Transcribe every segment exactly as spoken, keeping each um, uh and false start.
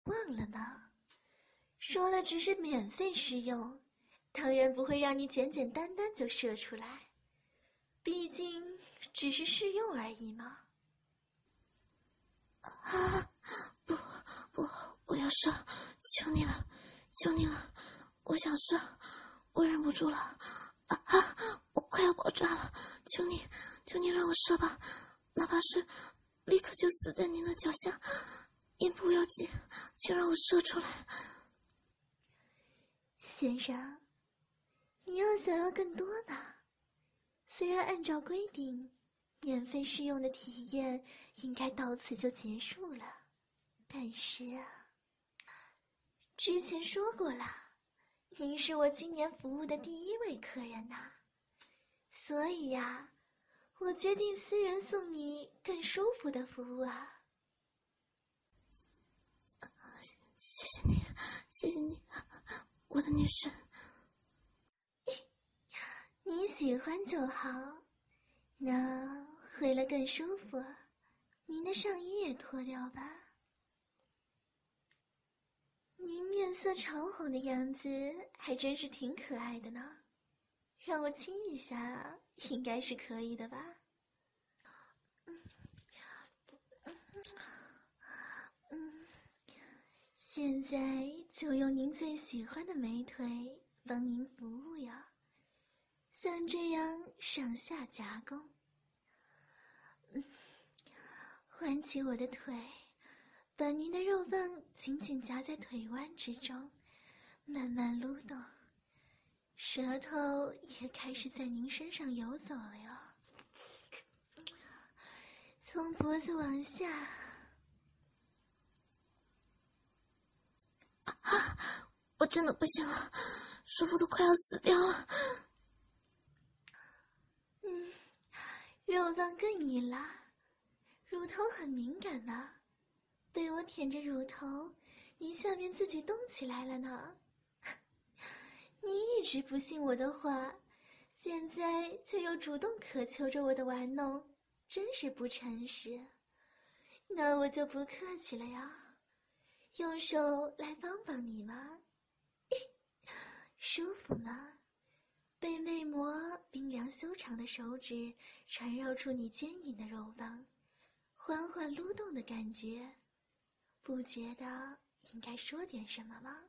忘了吗？说了只是免费试用，当然不会让你简简单单就射出来，毕竟只是试用而已嘛。 啊！不不，我要射！求你了，求你了，我想射，我忍不住了！啊啊！我快要爆炸了！求你，求你让我射吧，哪怕是立刻就死在您的脚下，也不要紧，请让我射出来。 先生，你要想要更多吧？虽然按照规定，免费试用的体验应该到此就结束了，但是啊，之前说过了，您是我今年服务的第一位客人呐，所以呀，我决定私人送你更舒服的服务啊。 谢谢你，谢谢你，我的女神。 你喜欢就好。那为了更舒服，您的上衣也脱掉吧。您面色潮红的样子还真是挺可爱的呢，让我亲一下应该是可以的吧。嗯嗯，现在就用您最喜欢的美腿帮您服务呀，像这样上下夹攻。嗯，挽起我的腿，把您的肉棒紧紧夹在腿弯之中，慢慢撸动，舌头也开始在您身上游走了哟。从脖子往下， 啊！我真的不行了，舒服的快要死掉了。 嗯，肉棒更硬了，乳头很敏感的，被我舔着乳头，你下面自己动起来了呢。你一直不信我的话，现在却又主动渴求着我的玩弄，真是不诚实。那我就不客气了呀，用手来帮帮你嘛。舒服吗？被魅魔冰凉修长的手指缠绕出你坚硬的肉棒，缓缓撸动的感觉，不觉得应该说点什么吗？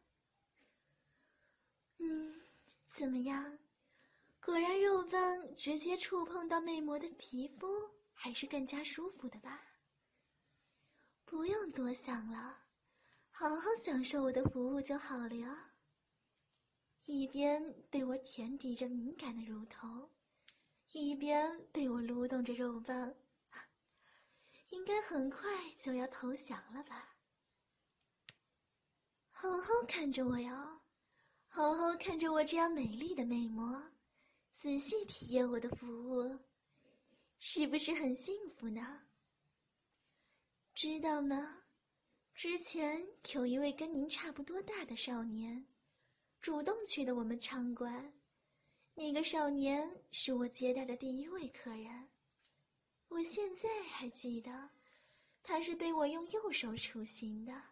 嗯，怎么样？果然肉棒直接触碰到魅魔的皮肤，还是更加舒服的吧？不用多想了，好好享受我的服务就好了呀。一边被我舔抵着敏感的乳头，一边被我撸动着肉棒，应该很快就要投降了吧？好好看着我哟，好好看着我这样美丽的魅魔，仔细体验我的服务，是不是很幸福呢？知道吗？之前有一位跟您差不多大的少年，主动去的我们场馆。那个少年是我接待的第一位客人，我现在还记得，他是被我用右手处刑的。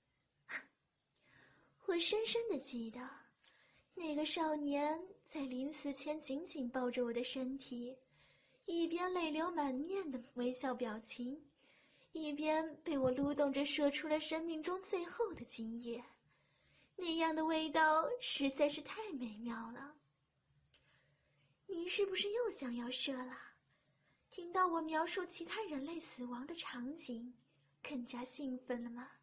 我深深地记得，那个少年在临死前紧紧抱着我的身体，一边泪流满面的微笑表情，一边被我撸动着射出了生命中最后的精液，那样的味道实在是太美妙了。您是不是又想要射了？听到我描述其他人类死亡的场景，更加兴奋了吗？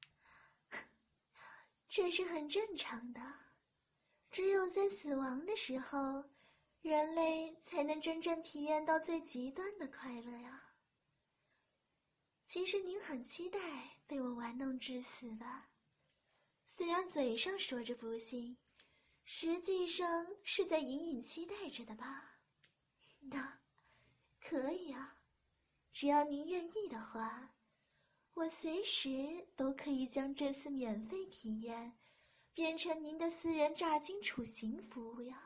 这是很正常的，只有在死亡的时候，人类才能真正体验到最极端的快乐呀。其实您很期待被我玩弄致死吧？虽然嘴上说着不信，实际上是在隐隐期待着的吧？那可以啊，只要您愿意的话，我随时都可以将这次免费体验变成您的私人炸金处刑服务呀。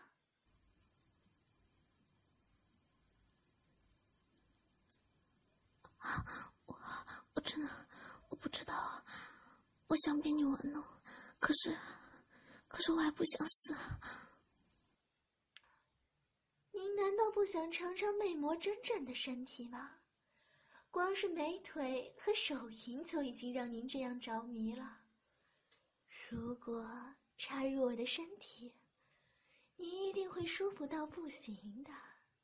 啊，我我真的我不知道啊， 我想被你玩弄，可是，可是我还不想死。 您难道不想尝尝魅魔真正的身体吗？光是美腿和手淫就已经让您这样着迷了。如果插入我的身体，你一定会舒服到不行的。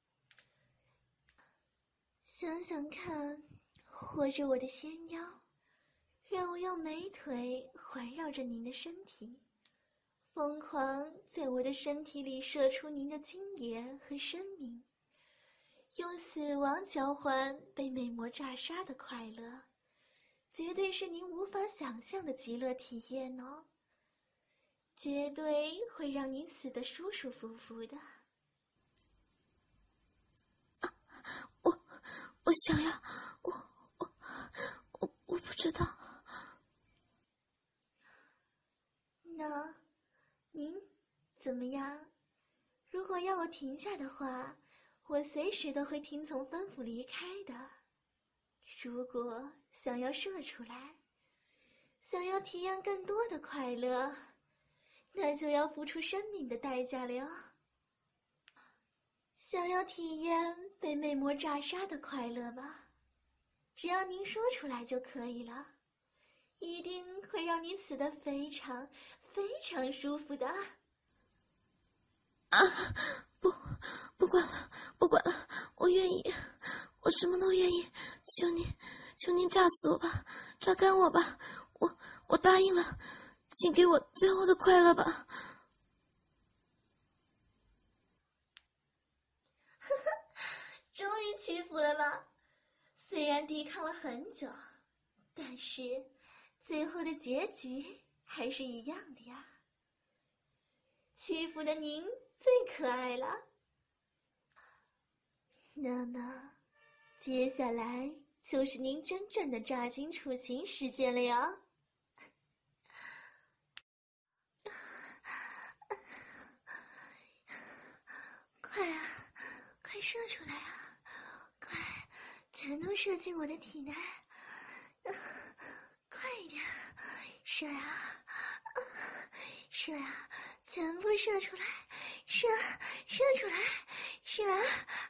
想想看，握着我的纤腰，让我用美腿环绕着您的身体，疯狂在我的身体里射出您的精液和生命，用死亡交换被美魔炸杀的快乐，绝对是您无法想象的极乐体验哦！绝对会让您死得舒舒服服的。 啊，我我想要，我我我我不知道。 那您怎么样？如果要我停下的话，我随时都会听从吩咐离开的。如果想要射出来，想要体验更多的快乐，那就要付出生命的代价了哟。想要体验被魅魔炸杀的快乐吗？只要您说出来就可以了，一定会让你死得非常非常舒服的。 啊，不，不管了，不管了，我愿意，我什么都愿意，求你，求您炸死我吧，榨干我吧，我我答应了，请给我最后的快乐吧。 终于屈服了吧？虽然抵抗了很久，但是最后的结局还是一样的呀。屈服的您最可爱了。那么，接下来就是您真正的炸金处刑时间了呀！快啊，快射出来啊！快，全都射进我的体内！啊，快一点，射呀，啊，射呀，全部射出来！射，射出来！射啊！